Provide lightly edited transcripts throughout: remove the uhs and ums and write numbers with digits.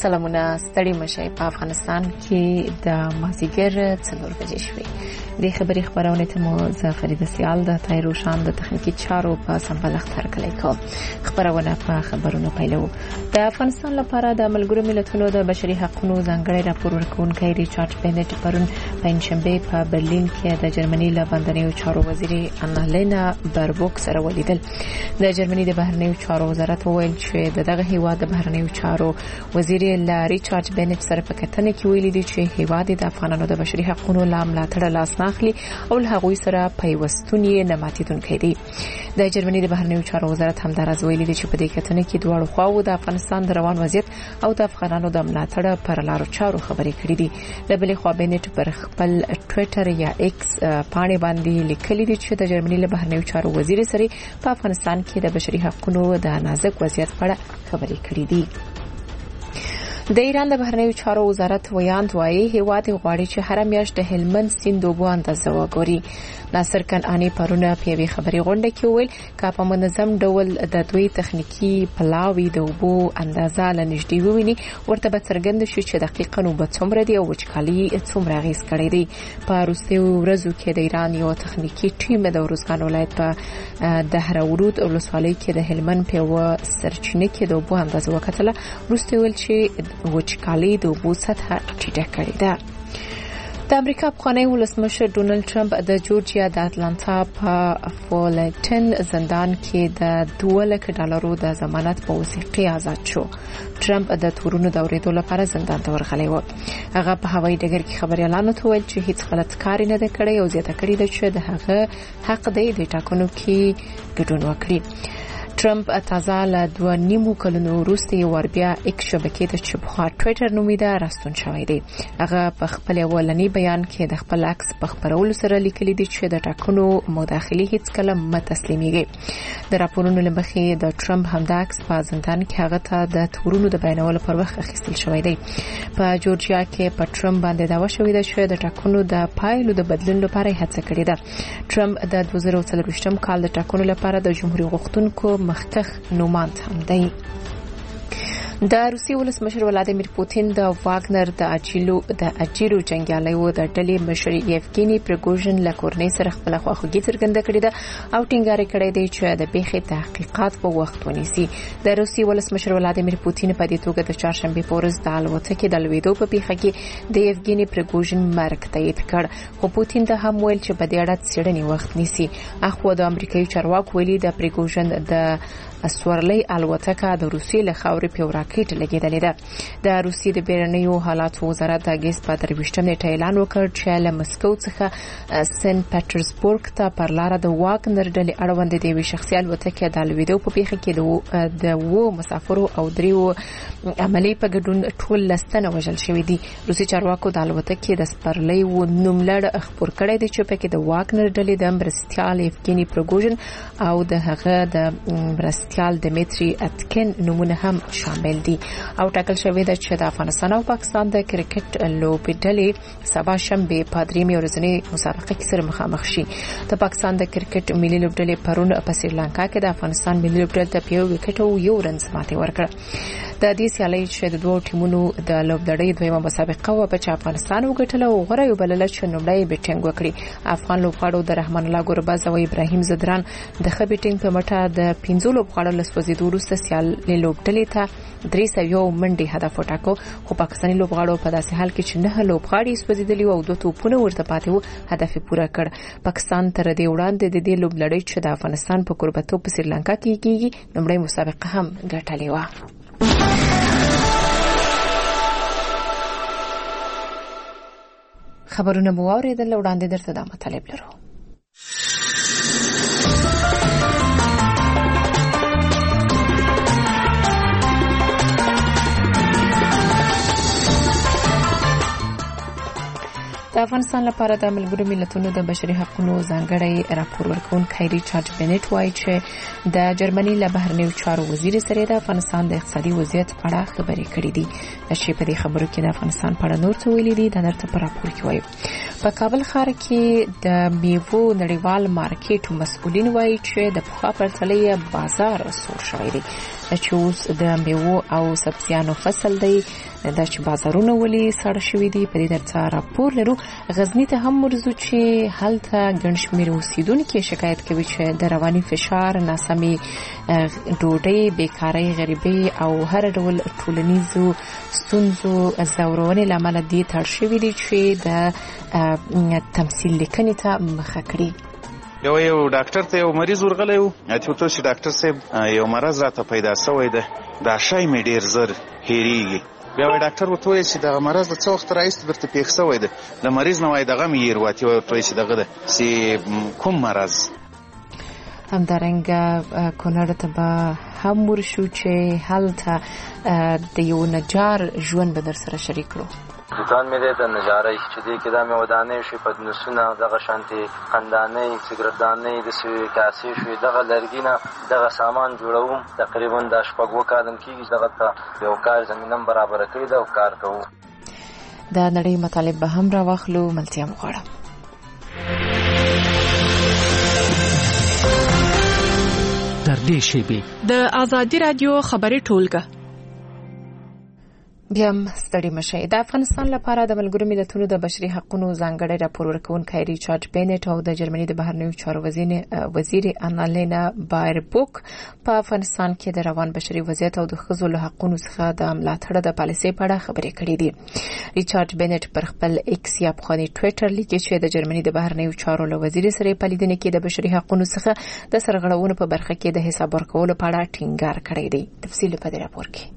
سلامونه ستړي مشي په افغانستان کې د مازیګر 4 بجې شوې د خبري خبرونه ته مو زفرید سیال د تایروشان د تخنیکی چارو په سمبلغ ترکلای کو خبرونه په خبرونو پیلو د افغانستان لپاره د ملګرو ملتونو د بشري حقوقو ځانګړي راپور ورکونکي ریچارډ بنټ پرون پنځشنبه په برلین کې د جرمني له بندنیو چارو وزیر انالینا بربوک سره ولیدل. د جرمني د بهرنیو چارو وزارت وویل چې دغه هیواد د بهرنیو چارو وزیر ریچارډ بنټ سره په کتنه کې ویلي دي چې هیواد د افغانانو د بشري حقوقو لاملاتړ لاس ناخلي او له هغوی سره پیوستون یې نه ماتیدونکي دي. د جرمني د بهرنیو چارو وزارت همدارز ویلي دي چې په دې کتنه کې دواړو خواو د افغانستان د روان وضعیت او د افغانانو د ملاتړ پر لارو چارو خبرې کړې دي. د بلې خوا بنټ پر خپل ټوئیټر یا ایکس پاڼې باندې لیکلي دي چې د جرمني له بهرنیو چارو وزیر سره په افغانستان کې د بشري حقوقو د نازک وضعیت په اړه خبرې کړې دي. د ایران د بهرنیو چارو وزارت ویاند وايي هیواد غواړي چې هر میاشت د هلمند سیند اوبو اندازه وګوري. ناصر کنعانی پرونه په یوه خبري غونډه کې ویل چې په منظم ډول د دوی تخنیکی پلاوی د اوبو اندازه لنږدې وویني ورته به څرګند شي چې دقیقاً اوبه څومره دي او وچکالي څومره غیس کړي دي. په وروستي ورځو کې د ایران یو تخنیکی ټیم د ورزګان ولایت په دهراورود ولسوالۍ کې د هلمند په سرچینه کې د اوبو اندازه وکتله. وروسته ویل چې وچکالي د اوبو سطح ټیټه کړې ده. د امریکا پخوانی ولسمشر ډونالد ټرمپ د جورجیا د اټلانټا په فولټن زندان کې د $200,000 د ضمانت په وثیقه آزاد شو. ټرمپ د تورونو د اوریدو لپاره زندان ته ورغلی و. هغه په هوایي ډګر کې خبريالانو ته ویل چې هیڅ غلط کار نه دی کړی او زیاته کړی دی چې د هغه حق دی د ټاکنو کې ګډون وکړي. ټرمپ تازه له 2.5 کلونو وروسته وربیا ایکس شبکې ته چې په ټوئیټر نومیده راستون شوی دی. هغه په خپل اولنی بیان کې د خپل عکس په خبرولو سره لیکلي دي چې د ټاکنو مداخلي هیڅ کله متسلیمیږي. د راپورونو لمخې د ټرمپ همدا عکس په زندان کې هغه ته د تورونو د بیانولو پر وخت اخیستل شوی دی. په جورجیا کې په ټرمپ باندې دعوا شوې ده چې د ټاکنو د پایلو د بدلون لپاره هڅه کړې ده. ټرمپ د 2024 کال د ټاکنو لپاره د جمهوریت غوښتونکو مخکخ نوماند هم دی. د روسي ولسمشر ولادیمیر پوتین د واګنر د اجیرو جنگیالیو د ډلې مشر یفګینی پریګوژن له کورنۍ سره خپل خواخوږي څرګنده کړې ده او ټینګار کړی دی چې د پیښې تحقیقات په وخت ونیسي. د روسي ولسمشر ولادیمیر پوتین په دې توګه د چهارشنبه په ورځ د الوتکې د لویدو په پیښه کې د یفګینی پریګوژن مرګ تایید کړ. خو پوتین ته هم ویل چې په دې اړه څېړنې وخت نیسي. اخو د امریکایي چارواکو ویلي د پریګوژن د سورلۍ الوتکه د روسیې له خاورې په راکټ لګیدلې ده. د روسیې د بیرونیو حالاتو وزارت د اگست په 23 نیټه اعلان وکړ چې له مسکو څخه سن پټرزبورګ ته پر لار د واګنر ډلې اړوند د وی شخصي الوتکه د لویدو په پیښه کې د وو مسافرو او دریو عملی په ګډون ټول لستنه وژل شوې دي. روسي چارواکو د الوتکې د سپرلۍ و نوملړ خبر کړی دی چې په کې د واګنر ډلې د مرستيال یفګینی پریګوژن او د هغه د مرستيال دمیتری اتکن نمونه هم شامل دي. او ټاکل شوې ده چې د افغانستان او پاکستان د کرکټ لوبې ډلې سبا شنبه په درېمې ورځنۍ مسابقه کې سره مخامخ شي. د پاکستان د کرکټ ملي لوبډلې پرون په سریلانکا کې د افغانستان ملي لوبډلې ته په یو وکټ او یو رنز ماتې ورکړه. د دې سیالۍ چې د دوه ټیمونو د لوبډلې دویمه مسابقه و په افغانستان وګټله او غره یو بلل چې نومړی بیټینګ وکړي. افغان لوبغاړو د رحمان الله ګورباز او ابراهیم زدران د خبيټینګ په مټه د 15 لوبغاړو لسوځیدو وروسته سیالۍ لوبډلې ته 300 منډي هدف وټاکو. خو پاکستاني لوبغاړو په داسې حال کې چې نه لوبغاړي سوځیدلی او دوه توپونه ورته پاتې وو هدف پوره کړ. پاکستان تر دې وړاندې د دې لوبلړۍ چې د افغانستان په کوربتو په سریلانکا کې کیږي نومړی مسابقه هم ګټلې و. خبرونه مو اوریدل وړاندې درته د مطالب لرو. د افغانستان لپاره د ملګرو ملتونو د بشري حقوقو ځانګړی راپور ورکونکي ریچارډ بنټ وایي چې د جرمني له بهرنیو چارو وزیر سره د افغانستان د اقتصادي وضعیت په اړه خبرې کړې دي. چې په دې خبرو کې د افغانستان په اړه نور څه ویلي دي د نړۍ په راپور کې وایي. په کابل ښار کې د میوو نړیوال مارکیټ مسؤلین وایي چې د پخوا پرتله بازار سور شوی دی چې اوس د میوو او سبزیانو فصل دی دا چې بازارونه ولې ساړه شوي دي. په دې ترڅ راپور لرو غزنی ته هم ورځو چې هلته ګڼ شمېر اوسیدونکي شکایت کوي چې د رواني فشار، ناسمې ډوډۍ، بیکارۍ، غریبۍ او هر ډول ټولنیزو ستونزو ځورونې له امله دې تړ شوي دي چې د تمثیل لیکنې ته مخه کړي. یو ډاکټر ته یو مریض ورغلی و، ته ته چې ډاکټر صاحب یو مرض راته پیدا شوی دی، دا شی مې ډېر زر هېرېږي. بیا وایي ډاکټر ورته وایي چې دغه مرض د څه وخت راهیسې درته پېښ شوی دی؟ د مریض نه وایي دغه مې هېر واتې وایي ورته وایي چې دغه ده چې کوم مرض. همدارنګه کونړ ته به هم ورشو چې هلته د یو نجار ژوند به در سره شریک کړو. دوکان مې دی د نجارۍ چې دی کې دا مې ودانۍ شوې، پدنسونه، دغه شانتې خندانۍ، سګرټدانۍ، داسې کاسې شوې، دغه لرګي نه دغه سامان جوړوم. تقریبا دا 6 کاله کېږي دغه ته یو کار زمینه هم برابره کړې ده او کار کوو. دا نړۍ مطالب به هم راواخلو، ملتیا مو غواړم. در دې شیبې د آزادي رادیو خبري ټولګه. بیا ستړي مشئ. د افغانستان لپاره د ملګرو ملتونو د بشري حقوقو ځانګړی راپور ورکوونکی ریچارډ بینټ او د جرمني د بهرنیو چارو وزیر انالینا بایربوک په افغانستان کې د روان بشري وضعیت او د ښځو له حقوقو څخه د ملاتړ د پالیسۍ په اړه خبرې کړې دي. ریچارډ بینټ پر خپل ایکس یا پخواني ټویټر لیکي چې د جرمني د بهرنیو چارو له وزیر سره په لیدنه کې د بشري حقوقو څخه د سرغړونو په برخه کې د حساب ورکولو په اړه ټینګار کړی دی. تفصیل په دې راپور کې.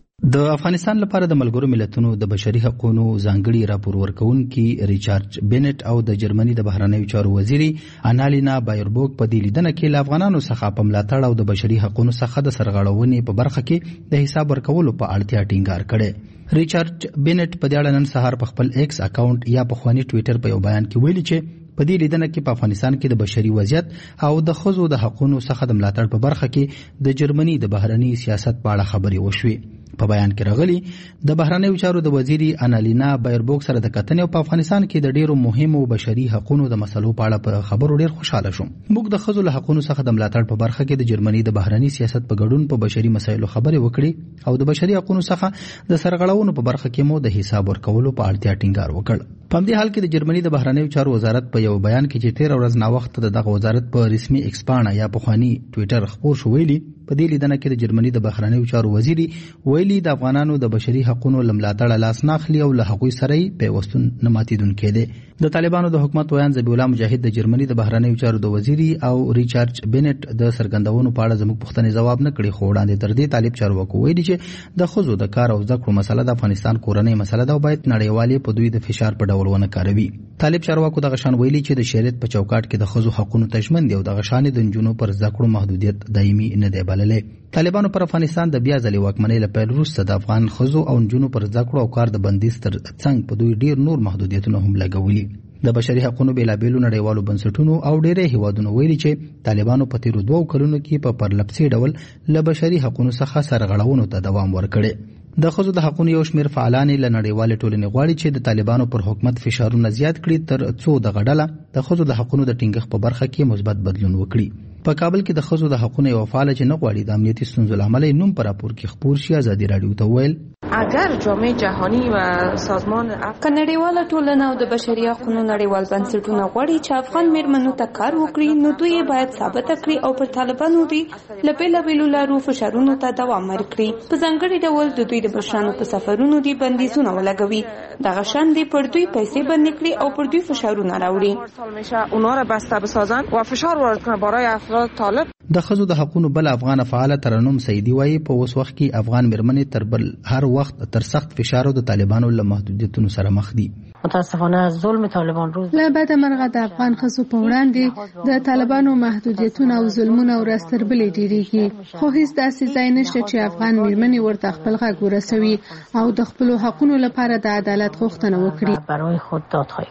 د افغانستان لپاره د ملګرو ملتونو د بشري حقوقو ځانګړي راپور ورکوونکي ریچارډ بینټ او د جرمني د بهرنیو چارو وزیر انالینا بایربوک په دې لیدنه کې له افغانانو څخه په ملاتړ او د بشري حقوقو څخه د سرغړونې په برخه کې د حساب ورکولو په اړتیا ټینګار کړي. ریچارډ بینټ په دې اړه نن سهار په خپل ایکس اکاونټ یا په خواني ټویټر په یو بیان کې ویلي چې په دې لیدنه کې په افغانستان کې د بشري وضعیت او د ښځو د حقوقو څخه د ملاتړ په برخه کې د جرمني د بهرني سیاست په اړه خبرې وشوې. په بیان کې راغلي د بهرنیو چارو د وزیر انالینا بایربوک سره د کتنې او په افغانستان کې د ډیرو مهمو بشري حقوقو د مسلو په اړه په خبرو ډیر خوشاله شوم. موږ د ښځو له حقوقو څخه د ملاتړ په برخه کې د جرمني د بهرني سیاست په ګډون په بشري مسایلو خبرې وکړې او د بشري حقوقو څخه د سرغړونو په برخه کې مو د حساب ورکولو په اړتیا ټینګار وکړ. په دې حال کې د جرمني د بهرنیو چارو وزارت په یو بیان کې چې 13 ورځ نا وخت دغه وزارت په رسمي ایکس پاڼه یا په خواني ټویټر خبر شو ویلي په دې لیدنه کې د جرمني د بهرنیو چارو وزیر ویلي د افغانانو د بشري حقوقو لملاتړ لاس ناخلي او له حقوقي سره پیوستون نه ماتیدونکي دي. د طالبانو د حکومت ویان ذبیح الله مجاهد د جرمني د بهرنیو چارو د وزیر او ریچارډ بینټ د سرګندونو په اړه زموږ پوښتنې جواب نه کړي، خو وړاندې تر دې طالب چارواکو ویلي چې د ښځو د کار او زده کړو مسله د افغانستان کورنۍ مسله ده او باید نړیوالې په دوی د فشار په ډول ونه کاروي. طالب چارواکو د غشان ویلي چې د شریعت په چوکاټ کې د ښځو حقوقو تضمین دی او د غشان د نجونو پر زده کړو محدودیت دایمي نه دی بللې. طالبانو پر افغانستان د بیا ځلې واکمنۍ له پیل وروسته د افغان ښځو او نجونو پر زده کړو او کار د بندیز تر څنګ په دوی ډیر نور محدودیتونه هم لګولي. د بشري حقوقو بیلابېلو نړیوالو بنسټونو او ډېرې هیوادونو ویلي چې طالبانو په تیرو 2 کلونو کې په پرلپسې ډول له بشري حقوقو څخه سرغړونو ته دوام ورکړي. د ښځو د حقوقو یو شمېر فعالان له نړیوالې ټولنې غواړي چې د طالبانو پر حکومت فشارونه زیات کړي تر څو د غډله د ښځو د حقوقو د ټینګښت په برخه کې مثبت بدلون وکړي. په کابل کې د ښځو د حقوقو یو فعال چې نه غواړي د امنیتي ستونزو له امله نوم په راپور کې خپور شي ازادي رادیو ته ویل اگر جامعه جهانی و سازمان نړیواله ټولنه او د بشري حقوقو نړیوال بنسټونه غواړي چې افغان میرمنو ته کار وکړي نو دوی باید ثابت کړي او پر طالبانو دی لبیلو لارو فشارونو ته دوام ورکړي. په ځانګړي ډول د دوی د بشرانو په سفرونو دی بندیزونه ولګوي، دغه شان دی پر دوی پیسې بند کړي او پر دوی فشارونه راوړي. اونا را بسته بسازن و فشار وارد کنه برای افراد طالب. د ښځو د حقوقو بل افغان فعال ترنم سیدی وایي په اوس وخت کې افغان میرمنې تر بل هر وخت تر سخت فشار او د طالبانو له محدودیتونو سره مخ دي. متاسفانه ظلم طالبان روز له بعد مرغه د افغان ښځو په وړاندې د طالبانو محدودیتونه او ظلمونه ورځ تر بلې ډیریږي، خو هیڅ داسې ځای نشته چې افغان میرمنې ورته خپل غږ ورسوي او د خپل حقوقو لپاره د عدالت غوښتنه وکړي. برای خود دادخواهی کنند.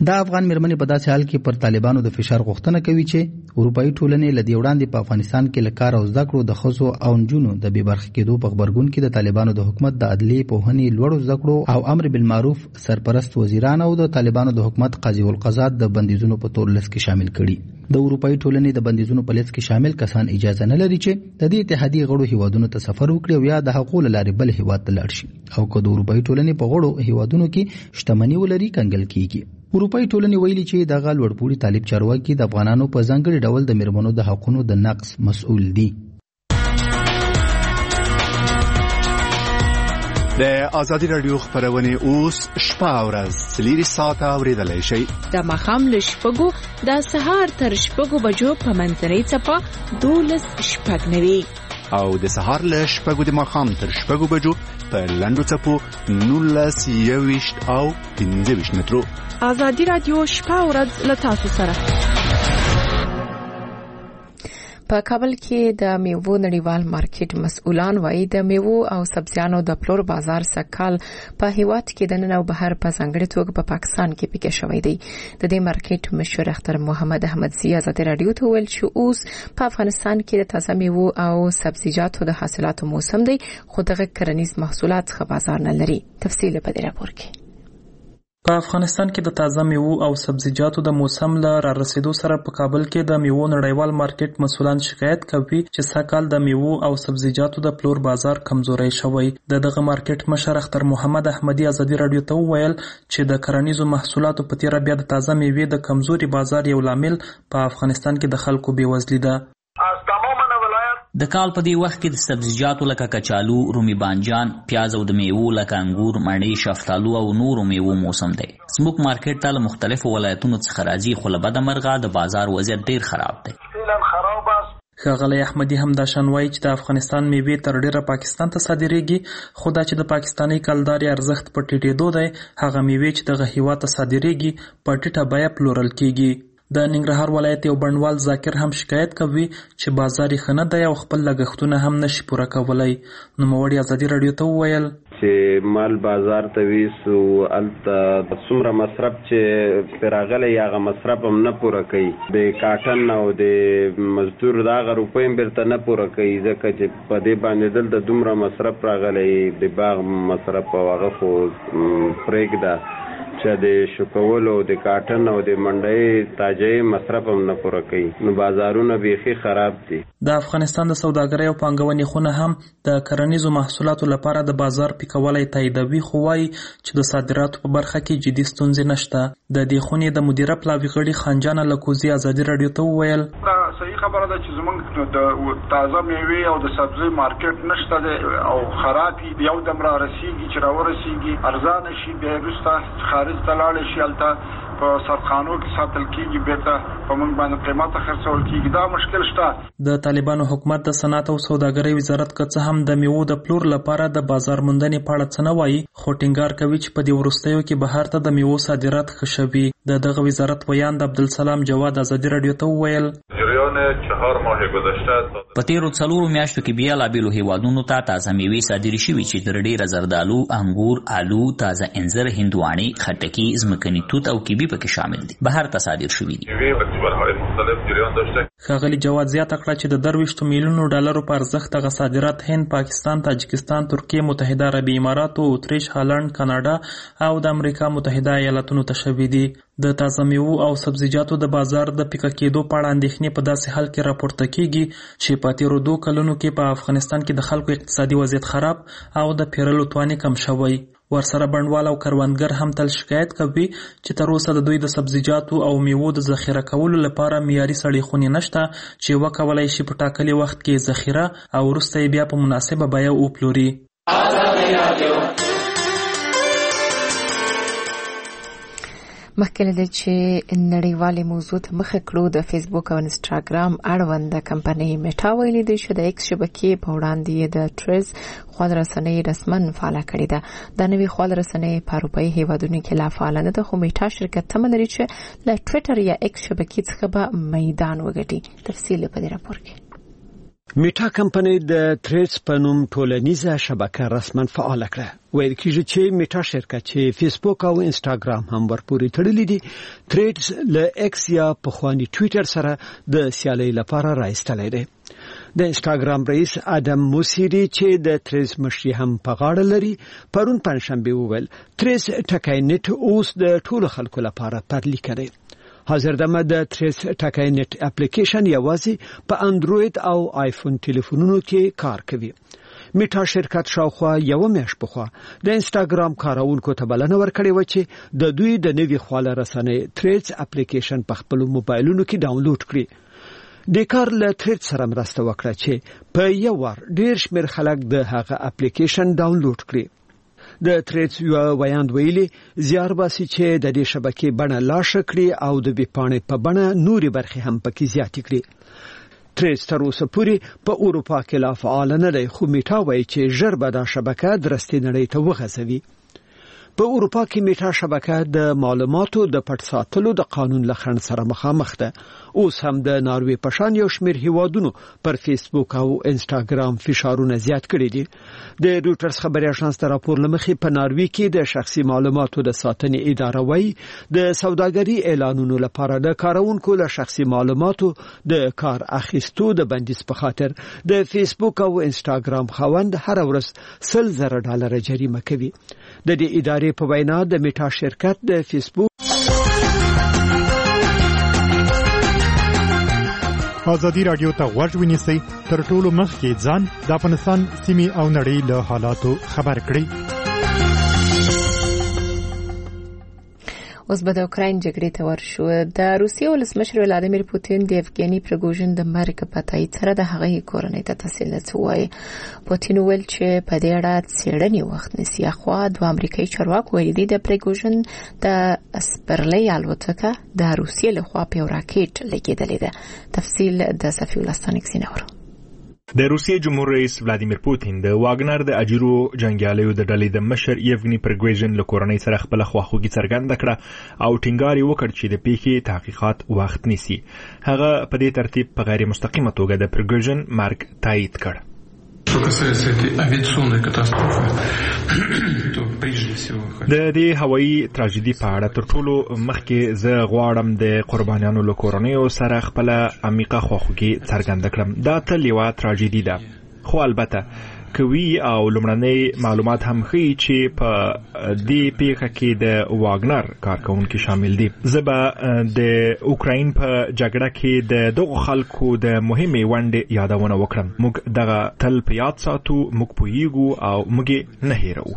دا افغان میرمنې په داسې حال کې پر طالبانو د فشار غوښتنه کوي چې اروپایي ټولنې له دې وړاندې په افغانستان کې له کار او زده کړو د ښځو او نجونو د بې برخې کېدو په غبرګون کې د طالبانو د حکومت د عدلي پوهنې لوړو زده کړو او امر بالمعروف سرپرست وزیران او د طالبانو د حکومت قاضي القضات د بندیزونو په تور لیست کې شامل کړي. د اروپایي ټولنې د بندیزونو په لیست کې شامل کسان اجازه نه لري چې د دې اتحادیې غړو هیوادونو ته سفر وکړي او یا د حقوق لارې بل هیواد ته لاړ شي او که د اروپایي ټولنې په غړو هیوادونو کې شتمني ولري کنګل کیږي. اروپایي ټولنې ویلي چې دغه لوړپوړي طالب چارواکي د افغانانو په ځانګړي ډول د میرمنو د حقونو د نقض مسؤل دي. د ازادي رادیو خبرونه اوس شپه او ورځ 3 ساعته اوریدلای شئ. د ماښام له شپږو د سهار تر شپږو بجو په منځنۍ څپه 12:09 او د سهار له شپږو د ماښام تر شپږو بجو په لنډو څپو 19:20 او 15 مترو. ازادي رادیو شپه او ورځ له تاسو سره. په کابل کې د میوو نړیوال مارکیټ مسؤلان وايي د میوو او سبزیانو د پلور بازار سکهال په هیواد کې د نن او بهر په ځانګړي توګه په پاکستان کې پیښ شوی دی. د دې مارکیټ مشر اختر محمد احمدزي ازادي رادیو ته ویل چې اوس په افغانستان کې د تازه میوو او سبزیجاتو د حاصلاتو موسم دی خو دغه کرنیز محصولات ښه بازار نه لري. تفصیل په دې راپور کې. په افغانستان کې د تازه میوو او سبزیجاتو د موسم له رارسېدو سره په کابل کې د میوو نړیوال مارکیټ مسؤلان شکایت کوي چې سږکال د میوو او سبزیجاتو د پلور بازار کمزوری شوی. دغه مارکیټ مشر اختر محمد احمدي ازادي رادیو ته وویل چې د کرنیزو محصولاتو په تیره بیا د تازه میوې د کمزوري بازار یو لامل په افغانستان کې د خلکو بېوزلي ده. د کال په دې وخت کې د سبزیجاتو لکه کچالو، رومي بانجان، پیاز او د میوو لکه انګور، مڼې، شفتالو او نورو میوو موسم دی. زموږ مارکیټ ته له مختلفو ولایتونو څخه راځي خو له بده مرغه د بازار وضعیت ډیر خراب دی. ښاغلی احمدي هم دا شان وایي چې د افغانستان میوې تر ډیره پاکستان ته صادریږي خو دا چې د پاکستاني کلداري ارزښت په ټیټېدو دی هغه میوې چې دغه هیواد ته صادریږي په ټیټه بیه پلورل کیږي. د ننګرهار ولایت یو بڼوال ذاکر هم شکایت کوي چې بازار یې ښه نه دی او خپل لګښتونه هم نشي پوره کولی. نوموړي ازادي رادیو ته وویل چې مال بازار ته ویسو هلته څومره مصرف چې پرې راغلی هغه مصرف هم نه پوره کوي. د کاټن او د مزدور د هغه روپۍ هم بیرته نه پوره کوي ځکه چې په دې باندې دلته دومره مصرف راغلی د باغ مصرف او هغه خو پرېږده چې د شکولو د کاټن او د منډۍ تاجې مصرف هم نه پوره کوي. نو بازارونه بیخي خراب دي. د افغانستان د سوداګرۍ او پانګونې خونه هم د کرنیزو محصولاتو لپاره د بازار پیکولی تاییدوي خو وایي چې د صادراتو په برخه کې جدي ستونزې نشته. د دې خونې د مدیره پلاوي غړي خانجان لکوزي ازادي رادیو ته وویل صحیح خبره ده چې زمونږ د تازه میوې او د سبزی مارکیټ نشته دی او خراب یو دم را رسیږي چې راورسیږي ارزانه شي بیا وروسته خارج ته لاړ شي هلته په سرخانو کې ساتل کیږي بیرته په موږ باندې قیمته خرڅول کیږي. دا مشکل شته. د طالبانو حکومت د صنعت او سوداګرۍ وزارت که څه هم د میوو د پلور لپاره د بازار موندنې په اړه څه نه وایي خو ټینګار کوي چې په دې وروستیو کې بهر ته د میوو صادرات ښه شوي. دغه وزارت ویاند عبدالسلام جواد ازادي رادیو ته وویل په تیرو 4 میاشتو کې بیلابیلو هیوادونو ته تازه میوې صادرې شوي چې تر ډیره زردالو، انګور، آلو، تازه انځر، هندواڼې، خټکي، ځمکني توت او کیبي پکې شامل دي. بهر ته صادر شوي دي. ښاغلي جواد زیاته کړه چې د 23 میلیونو ډالرو په ارزښت دغه صادرات هند، پاکستان، تاجکستان، ترکیه، متحده عربي امارات، اتریش، هالند، کاناډا او د امریکا متحده ایالاتونو ته شوي دي. د تازه میوو او سبزیجاتو د بازار د پیکه کېدو په اړه اندېښنې په داسې حال کې راپورته کیږي چې په تیرو 2 کلونو کې په افغانستان کې د خلکو اقتصادي وضعیت خراب او د پیرلو توان کم شوی. ورسره بڼوال او کروندګر هم تل شکایت کوي چې تر اوسه د دوی د سبزیجاتو او میوو د ذخیره کولو لپاره معیاري سړې خونې نشته چې وکولای شي په ټاکلي وخت کې ذخیره او وروسته بیا په مناسبه بیه وپلوري. مخکې له دې چې نړیوالې موضوع ته مخه کړو د فیسبوک او انسټاګرام اړوند کمپنۍ میټا ویلي دی چې د ایکس شبکې په وړاندې د ټریز خواله رسنۍ رسمن فعاله کړې ده. دا نوې خواله رسنۍ په اروپایي هیوادونو کې لا فعاله نه ده خو میټا شرکت تمه لري چې له ټویټر یا ایکس شبکې څخه به میدان وګټي. تفصیل په دې راپور کې. میټا کمپنۍ د ټریز په نوم ټولنیزه شبکه رسمن فعاله کړه. ویل کېږي چې میټا شرکت چې فیسبوک او انسټاګرام هم ورپورې تړلي دي تریډز له ایکس یا پخوانی ټویټر سره د سیالۍ لپاره راایستلی دی. د انسټاګرام رئیس ادم موسیری چې د تریز مشري هم په غاړه لري پرون پنځشنبه وویل تریز ټکای نت اوس د ټولو خلکو لپاره پرلی کړي. حاضر دمه د تریز ټکای نت اپلیکیشن یوازې په انډروید او آیفون ټلیفونونو کې کار کوي. میټا شرکت شاوخوا یو میاشت پخوا د انسټاګرام کارونکو ته بلنه ورکړې و چې د دوی د نوي خواله رسنۍ تریز اپلیکیشن په خپل موبایلونو کې ډاونلوډ کړي. د کار له تریز سره مرسته وکړه چې په یو وار ډیر شمېر خلک د هغه اپلیکیشن ډاونلوډ کړي. د تریز یو ویاند ویلي زیار باسي چې د دې شبکې بڼه لا ښه کړي او د ویبپاڼې په بڼه نوري برخې هم پکې زیاتې کړي. تریز تر اوسه پورې په اروپا کې لا فعال نه دی خو میټا وایي چې ژر به دا شبکه درستې نړۍ ته وغځوي. په اروپا کې میټا شبکه د معلوماتو د پټ ساتلو د قانون له خنډ سره مخامخ ده. اوس هم د ناروې په شان یو شمېر هیوادونو پر فیسبوک او انسټاګرام فشارونه زیات کړي دي. د روټرز خبري اژانس د راپور لمخې په ناروې کې د شخصي معلوماتو د ساتنې اداره وایي د سوداګري اعلانونو لپاره د کارونکو له شخصي معلوماتو د کار اخیستو د بندیز په خاطر د فیسبوک او انسټاګرام خاوند هر ورځ $100 جریمه کوي. د دې ادارې په وینا د میټا شرکت د فیسبوک ازادي رادیو ته غوږ ونیسئ تر ټولو مخکې ځان د افغانستان سیمې او نړۍ له حالاتو خبر کړئ. اوس به د اوکراین جګړې ته ورشو. د روسیې ولسمشر ولادیمیر پوتین د یفګنی پریګوژن د مرګ په تایید سره د هغې کورنۍ ته تسلیت وایي. پوتین ویل چې په دې اړه څېړنې وخت نیسي. خو د امریکایي چارواکو ویلي دي د پریګوژن د سپرلی الوتکه د روسیې لخوا په راکټ لګیدلې ده. تفصیل د صفی ولستانیک سینور. د روسیې جمهور رئیس ولادیمیر پوتین د واګنر د اجیرو جنگیالیو د ډلې د مشر یفګنی پریګوژن له کورنۍ سره خپل خواخوږي څرګنده کړه او ټینګار وکړ چې د پیښې تحقیقات وخت نیسي. هغه په دې ترتیب په غیر مستقیمه توګه د پریګوژن مرګ تایید کړ. د دې هوایي تراژیدي په اړه تر ټولو مخکې زه غواړم د قربانیانو له کورنیو سره خپل عمیقه خواخوږي څرګنده کړم. دا تل یوه تراژیدي ده خو البته کوي او لومړنۍ معلومات هم ښیي چې په دې پیښه کې د واګنر کارکونکي شامل دي. زه به د اوکراین په جګړه کې د دغو خلکو د مهمې ونډې یادونه وکړم. موږ دغه تل په یاد ساتو، موږ پوهیږو او موږ نه هیروو.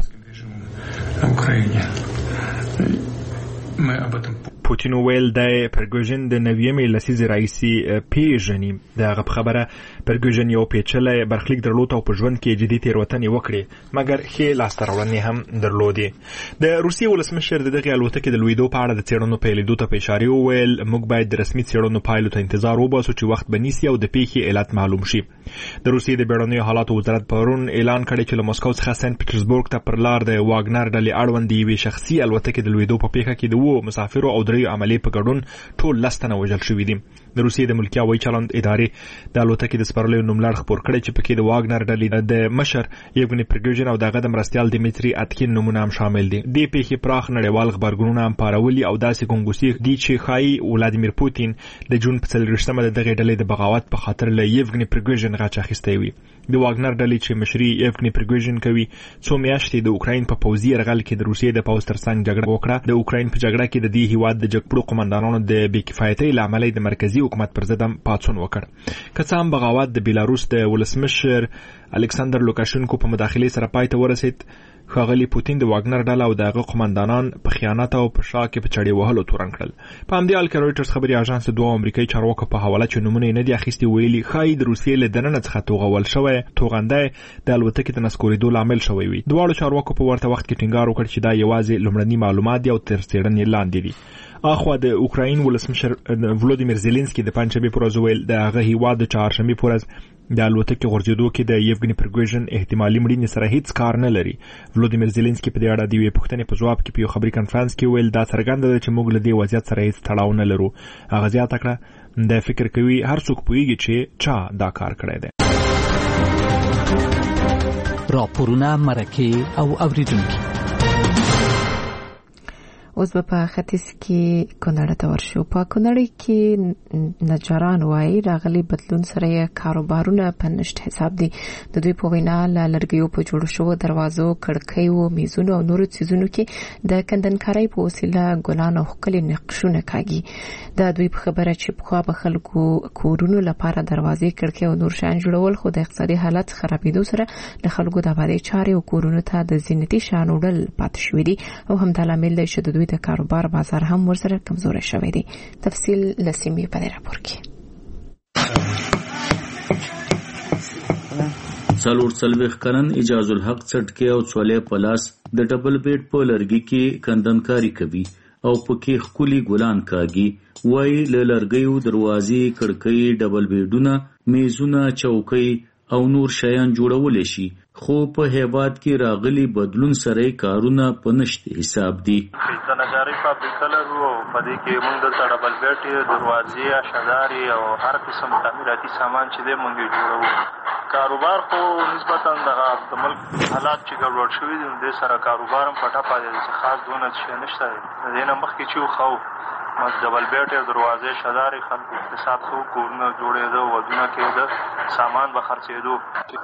پوتین ویل د پریګوژن د نویمې لسیزې راهیسې پیژني. دغه خبره پریګوژن یو پیچلی برخلیک درلود او په ژوند کې جدي تېروتنې وکړې مګر ښې لاسته راوړنې هم درلودې. د روسیې ولسمشر د دغې الوتکې د لوېدو په اړه د څېړنو پیلېدو ته په اشارې وویل موږ باید د رسمي څېړنو پایلو ته انتظار وباسو چې وخت به نیسي او د پیښې علت معلوم شي. د روسیې د بیړنیو حالاتو وزارت پرون اعلان کړی چې له مسکو څخه سنت پیټرزبورګ ته پر لار د واګنر ډلې اړوند یوې شخصي الوتکې د لوېدو په پیښه کې د 2 مسافرو او 3 عملې په ګډون ټول 10 تنه وژل شوي دي. د روسیې د ملکي هوایي چلند ادارې د الوتکې د سپرلیو نوملړ خپور کړی چې پکې د واګنر ډلې د مشر یفګنی پریګوژن او دغه د مرستیال دیمیتری اتکین نمونه هم شامل دي. دې پیښې پراخ نړیوال خبرګونونه هم پارولي او داسې ګنګوسې دي چې ښایي ولادیمیر پوتین د جون په 40مه د دغې ډلې د بغاوت په خاطر له یفګنی پریګوژن غچ اخیستی وي. د واګنر ډلې چې مشري یفګنی پریګوژن کوي څو میاشتې د اوکراین په پوځي یرغل کې د روسیې د پوځ ترڅنګ جګړه وکړه. د اوکراین په جګړه کې د دې هیواد د جګپړو قومندانانو د بېکفایتۍ له امله د مرکزي حکومت پر ضد پاڅون وکړ. که څه هم بغاوت د بیلاروس د ولسمشر الکساندر لوکاشنکو په مداخلې سره پای ته ورسید، ښاغلي پوتین د واګنر ډله او دغه قومندانان په خیانت او په شا کې په چړې وهلو تورن کړل. په همدې حال کې رویټرز خبري اژانس د 2 امریکایي چارواکو په حواله چې نمونه نه دي اخیستي ویلي ښایي د روسیې له دننه څخه توغول شوی توغنده د الوتکې د نسکورېدو لامل شوی وي. دواړو چارواکو په ورته وخت کې ټینګار وکړ چې دا یوازې لومړني معلومات دي او تر څېړنې لاندې دي. اخوا د اوکراین ولسمشر ولودیمیر زيلنسکي د پنځشنبه پر ورځ ویل د هغه هیواد د چهارشنبه پر ورځ د الوتکې غورځېدو کې د یفګنی پریګوژن احتمالي مړینې سره هیڅ کار نه لري. ولودیمیر زيلنسکي په دې اړه د یوې پوښتنې په ځواب کې په یو خبري کنفرانس کې ویل دا څرګنده ده چې موږ له دې وضعیت سره هیڅ تړاو نه لرو. هغه زیاته کړه د فکر کوي هر څوک پوهیږي چې چا دا کار کړی دی. راپورونه، مرکې او اوریدونکي. اوس په ختیځ کې کونړ ته ورشو. په کونړ کې نجاران وایي راغلي بدلون سره یې کاروبارونه په نشت حساب دي. د دوی په وینا له لرګیو په جوړ شوو دروازو، کړکیو، میزونو او نورو څیزونو کې د کندنکارۍ په وسیله ګلان او ښکلي نقشونه کاږي. د دوی په خبره چې پخوا به خلکو کورونو لپاره دروازې، کړکۍ او نور شیان جوړول، خو د اقتصادي حالت خرابېدو سره د خلکو د آبادۍ چارې او کورونو ته د زینتي شیانو وړل پاتې شوي دي او همدا لامل دی چې د دوی د کاروبار بازار هم ورسره کمزوري شوی دی. تفصیل لسیمې په راپور کې. 40 کلن اجاز الحق څټکي او څولې پلاس د ډبل بیډ په لرګي کې کندنکاری کوي او پکې خولي ګلان کاږي. وای له لرګیو دروازې، کړکۍ، ډبل بیډونه، میزونه، چوکۍ او نور شیان جوړول شي، خو په هیواد کې راغلي بدلون سره کارونه په نشت حساب دي. د نجارۍ فابریکه لرو او په دې کې موږ د ډبل بیډ، دروازې، اشداري او هر قسم تعمیراتي سامان چې دی موږ جوړو. کاروبار خو نسبتا د ملک حالات چې ګډوډ شوي دي، د سره کاروبار هم پټه پاتې دی، خاص دونه شی نشته دی. د دې نه مخکې چې خو ډبل بیډ، دروازې، شداري خلکو اقتصاد خو کورونه جوړېده، ودونه کېده، سامان به خرڅېدو،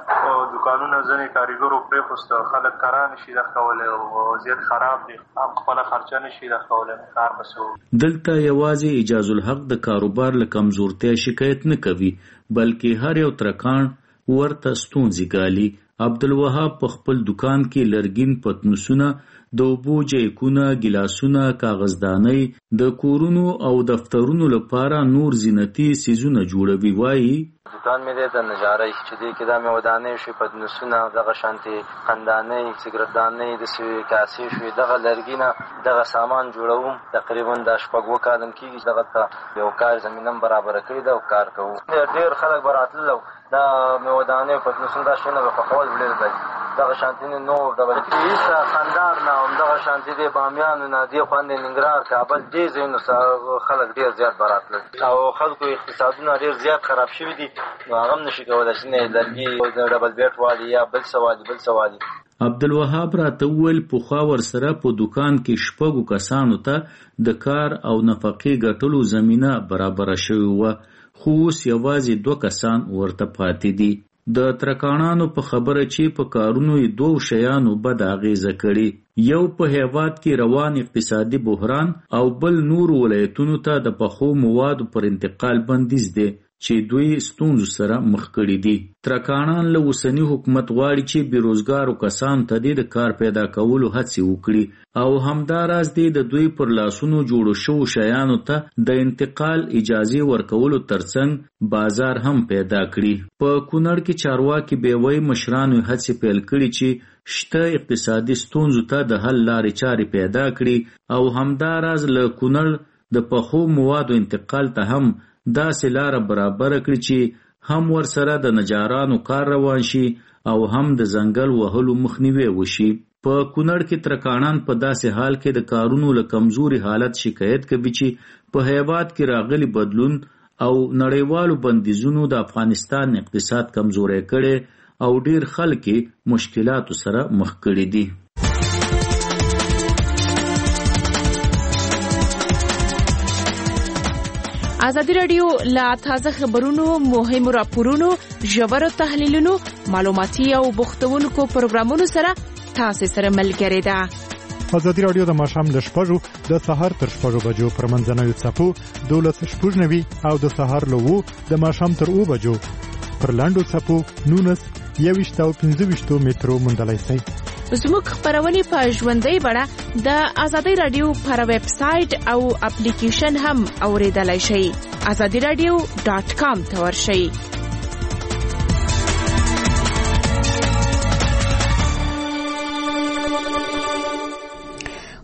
دکانونه ځینې کاریګرو پرېښوسته، خلک کارا نشي دخولی او وضعیت خراب دی، خپله خرچه نشي دخولی، کار به څه. دلته یوازې اجاز الحق د کاروبار له کمزورتیا شکایت نه کوي، بلکې هر یو ترکاڼ ورته ستونزې ګالي. عبدالوهاب په خپل دکان کې لرګین پتنوسونه، د اوبو جیکونه، ګیلاسونه، کاغذدانۍ، د کورونو او دفترونو لپاره نور زینتي څیزونه جوړوي. وایي دکان مې دی د نجارۍ چې دی کې دا مې ودانۍ شوي، پتنوسونه، دغه شانتې خندانۍ، سګرټدانۍ، داسې کاسې شوي، دغه لرګي نه دغه سامان جوړوم. تقریبا دا 4 کاله کېږي چې دغه ته یو کار زمینه برابره کړې ده او کار کوو. ډېر خلک به راتلل او دا مې ودانۍ پتنوسونه دا شیونه به خوښول ډېر دی. دغه شانتي نور د بلکې خندار نه همدغه شانتي دی بامیانو نه دې خوندې ننګرهار، کابل، دې ځایونو سره خلک ډېر زیات به راتلل او خلکو اقتصادونه ډېر زیات خراب شوي دي. نو هغه هم نشي کولی چې نه لرګي د ډبل بیټ والي یا بل څه والي. عبدالوهاب راته وویل پخوا ورسره په دکان کې 6 کسانو ته د کار او نفقې ګټلو زمینه برابره شوې وه، خو اوس یوازې 2 کسان ورته پاتې دي. د ترکاڼانو په خبره چې په کارونو یې 2 شیانو بد اغیزه کړي، یو په هیواد کې روان اقتصادي بحران او بل نور ولایتونو ته د پخو موادو پر انتقال بندیز دی چې دوی ستونزو سره مخ کړي دي. ترکاڼان له اوسني حکومت غواړي چې بیروزګارو کسانو ته د کار پیدا کولو هڅې وکړي او همداراز د دوی پر لاسونو جوړو شوو شیانو ته د انتقال اجازه ورکولو ترڅنګ بازار هم پیدا کړي. په کونړ کې چارواکي بیوی مشرانو هڅې پیل کړي چې شته اقتصادي ستونزو ته د حل لارې چارې پیدا کړي او همداراز له کونړ د پخو موادو انتقال ته هم داسې لاره برابر کړي چې هم ورسره د نجارانو کار روان شي او هم د ځنګل وهلو مخنیوي وشي. په کونړ کې ترکاڼان په داسې حال کې د کارونو له کمزوري حالت شکایت کوي چې په هیواد کې راغلي بدلون او نړیوالو بندیزونو د افغانستان اقتصاد کمزوری کړي او ډیر خلک مشکلاتو سره مخ کړي دي. ازادي رادیو لا تازه خبرونو، مهمو راپورونو، ژورو تحلیلونو، معلوماتي او بوختونکو پروګرامونو سره تاسو سره ملګری ده. ازادي رادیو د ماښام له 6 د سهار تر 6 بجو پر منځنوي څپو 12:90 او د سهار له 2 د ماښام تر 2 بجو پر لاندو څپو 19 21 او 25 مترو موندلای شئ. زموږ خبرونه په ژوندۍ بڼه د ازادي رادیو پر ویب سټ او اپلیکیشن هم اوریدلای شئ. azadiradio.com ته ورشئ.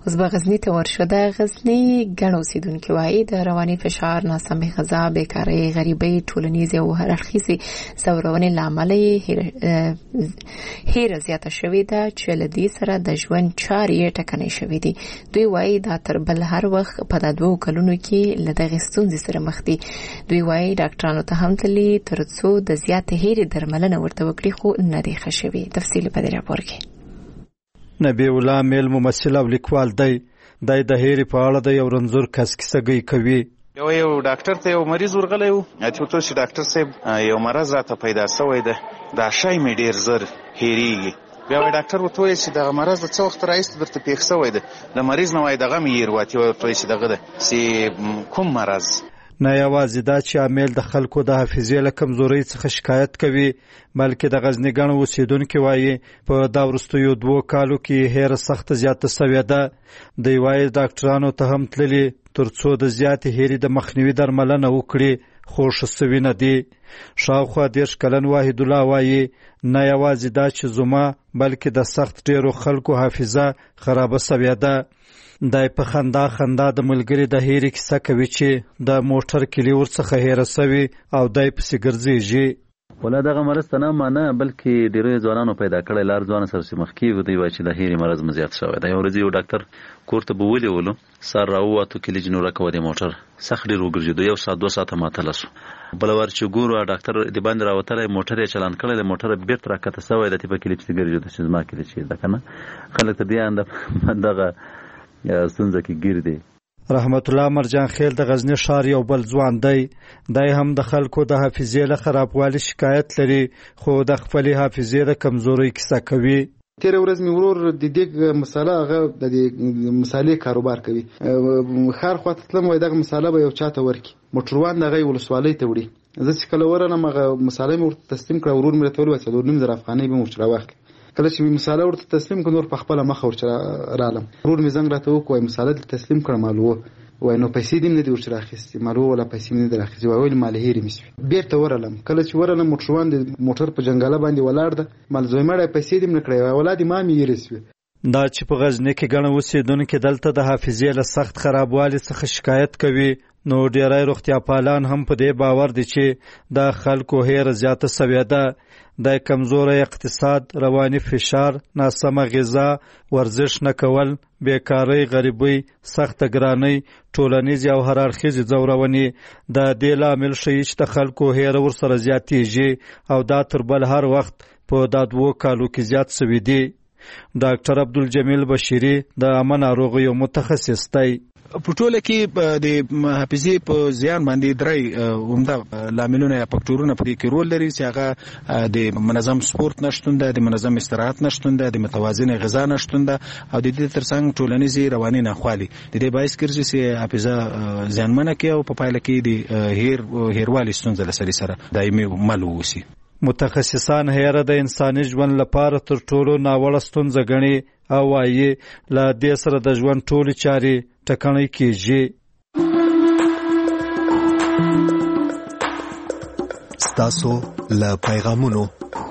اوس به غزنی ته ورشو. د غزنی ګڼ اوسیدونکو وايي د رواني فشار، ناسمه غذا، بیکارۍ، غریبۍ، ټولنیز او هر اړخیزې ځورونې لامل هیر زیاته شوې ده چې له دې سره د ژوند چارې ټکنۍ شوې دي. دوی وايي دا تر بل هر وخت په 2 کلونو کې له دغه ستونزې سره مخ دي. دوی وايي ډاکټرانو ته هم تللي ترڅو د زیاتې هیرې درملنه ورته وکړي، خو نه دی ښه شوې. تفصیل په دې راپور کې. نبی الله میل ممثل او لیکوال دی. د هیرې په اړه د یو رنځور کس کیسه کوي. یو ډاکټر ته یو مریض ورغلی و، چې ورته چې ډاکټر صاحب یو مرض راته پیدا شوی ده، دا شی مې ډېر زر هیریږي. بیا وایي ډاکټر ورته وایي چې دغه مرض د څه وخت راهیسې درته پېښ شوی ده؟ د مریض نه وایي دغه مې هیر واتي. ورته وایي چې دغه ده چې کوم مرض؟ نه یوازې دا چې عامل د خلکو د حافظې له کمزورۍ څخه شکایت کوي، بلکې د غزني ګڼ اوسیدونکو وایي په دا وروستیو 2 کالو کې هیره سخته زیاته شوې ده. دوی وایي ډاکټرانو ته هم تللي ترڅو د زیاتې هیرې د مخنیوي درملنه وکړي، خو ښه سوي نه دي. شاوخوا 10 کلن واحد الله وایي نه یوازې دا چې زما بلکې د سخت ډیرو خلکو حافظه خرابه شوې ده. دای په خندا د ملګری د هیرې کیسه کوي چې د موټر کلی ورڅخه هیره شوی او دای پسې ګرځېږي. ولا دغه مرض ته نه مانه بلکې ډیرو ځوانانو پیدا کړی لار ځوان سره چې مخکې ودی وای چې د هیرې مرض مزیات شوی دی. یو ورځ یو ډاکټر کوړه به ولولو سر راووتو کلی جنوره کو د موټر سخت ډیر وګرځیدو، 1 ساعت 2 ساعته ماتل شو. بل ور چې ګورو ډاکټر د باندې راوتلې موټر یې چلان کړل، د موټر بیرته راکته سوی د په کلی چې ګرځیدو چې زما کلی چې دا کنه خلک ته بیا دغه ستونزه کې ګیر دی. رحمت الله مرجان خیل د غزنی ښار یو بل ځوان دی. دای هم د خلکو د حافظې له خرابوالي شکایت لري، خو د خپل حافظې د کمزورۍ کیسه کوي. تیر ورځ می ورور د دې مساله هغه د مسالې کاروبار کوي. خار خواته تلم وای دغه مساله به یو چاته ورکی موټروان دغه ولسوالۍ ته وړي. زه چې کله ورنم هغه مساله مې ورته تسلیم کړ، ورور مې ته ویل 4.5 افغانۍ به مو راوخت. کله چې مساله ورته تسلیم کړ نور په خپل مخ ورچ رالم، ورور مې زنګ راته وکوي مساله تسلیم کړم مالو وای نو پیسې دې نه دی ورچ راخستې مالو ولا پیسې نه دی راخستې وای مال هېری مې بیرته ورالم. کله چې ورالم موټروان د موټر په جنگاله باندې ولاړ ده، مال زوی مړې پیسې دې نه کړې ولادي ما مې یریسوي. دا چې په غزنی کې ګڼ اوسیدونکو دلته د حافظې له سخت خرابوالي څخه شکایت کوي، نو ډیری روغتیا پالان هم په دې باور دي چې د خلکو هیره زیاته شوې ده. د کمزوري اقتصاد، رواني فشار، ناسمه غذا، ورزش نه کول، بیکارۍ، غریبۍ، سخت ګرانۍ، ټولنیز او هر اړخیزې ځورونې د دې لامل شي چې د خلکو هیره ورسره زیاتېږي او دا تر بل هر وخت په 2 کالو کې زیات شوي دي. ډاکټر عبدالجمیل بشیری د عامه ناروغیو متخصص دی. په ټوله کې د حافظې په زیان باندې 3 عمده لاملونه یا فاکټورونه په دې کې رول لري چې هغه د منظم سپورت نشټون ده، د منظم استراحت نشټون ده، د متوازن غذا نشټون ده او د دې ترڅنګ ټولنیزي رواني ناخوالي د دې باعث ګرځي چې حافظه زیانمنه کوي او په پایله کې د هیروالي ستونزه سره دایمي مل ووسي. متخصصان هیره د انساني ژوند لپاره تر ټولو ناوړه ستونزه ګڼي او وايي له دې سره د ژوند ټولې چارې ټکنۍ کیږي. ستاسو له پیغامونو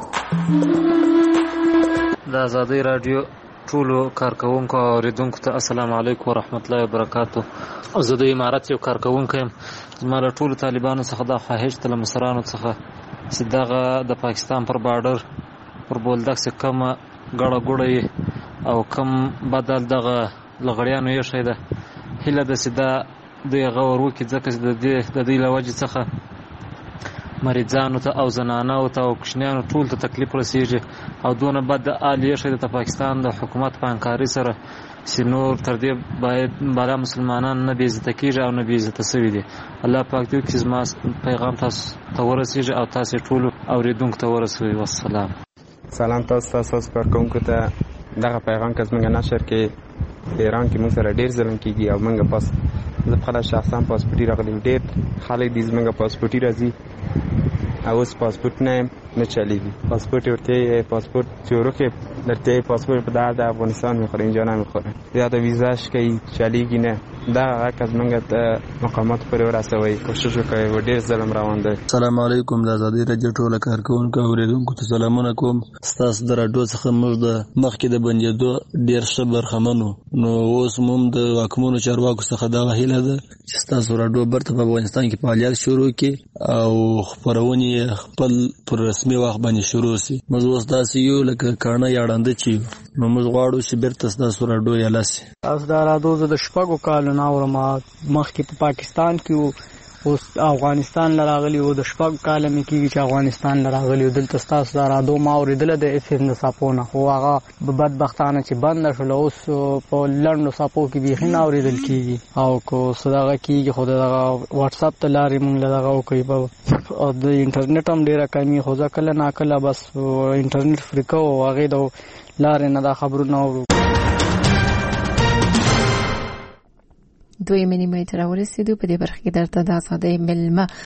د آزادۍ رادیو ټولو کارکونکو او اوریدونکو ته السلام علیکم ورحمت الله وبرکاتو. زه د امارات یو کارکونکی یم. زما له ټولو طالبانو څخه دا خواهش ته له مشرانو څخه چې دغه د پاکستان پر بارډر پر بولدک څخه کومه ګړه ګوړه او کم بدل دغه لغړیانو یې شي ده هله د سدا د غور وکي ځکه چې د دې لوجه څخه مریضانو ته او زنانو ته او کشنیانو ټول ته تکلیف رسیږي او دونه بد عالیه شي د پاکستان د حکومت په انکاري سره چې نور تر دې باید بالا مسلمانان نه بیزته کیږي او نه بیزته سوي دي. الله پاک دې چې زما پیغام تاسو ته ورسیږي او تاسو ټول اوریدونکو ته ورسوي. والسلام. سلام تاسو کارکونکو ته دغه پیغام که زمونږ نشر کې ایران کې موږ سره ډیر ظلم کیږي او موږ پاس د خپل شخصا پاسپورت راغلي ډیر خلک دې زمونږ پاسپورت راځي او اوس پاسپورت نه چلیږي. پاسپورت ورته پاسپورت چورو کې درته پاسپورت په د افغانستان میخوره اینجا نمیخوره. زیاده ویزاش کوي چلیږي نه دا هغه زمونږ د مقامات پورې ورسوي کوشش وکړي ډېر ظلم روان دی. السلام علیکم د ازادي رادیو ټول کارکونکو او اوریدونکو ته سلامونه کوم. ستاسو د راډیو څخه موږ د مخکې د بندېدو ډېر ښه برخمنو نو اوس موږ د واکمنو چارواکو څخه دا هیله ده چې ستاسو راډیو برته په افغانستان کې فعالیت شروع کړي او خپرونې خپل پر رسمي وخت باندې شروع شي. موږ اوس داسې یو لکه کاڼه یا ړانده چې نو موږ غواړو چې بیرته ستاسو راډیو یاله شي. تاسو دا راډیو د شپږو کالو نه اورم مخکې په پاکستان کې اوس افغانستان لراغلی او د شپږ کال مې کېږي چې افغانستان لراغلی او دلته ستاسو دا راډیو ما اورېدله د اف ام د څپو نه خو هغه بدبختانه چې بنده شوله اوس په لنډو څپو کې بیخي نه اورېدل کېږي او که څه دغه کېږي خو د دغه وټساپ ته لارې مونږ له دغه وکوي او د انټرنیټ هم ډېره کمي خو زه کله ناکله بس انټرنیټ فري کوو او هغې د لارې نه دا خبرونه اورو. دویمې نیمې ته راورسېدو. په دې برخه کې درته د ازادۍ مېلمه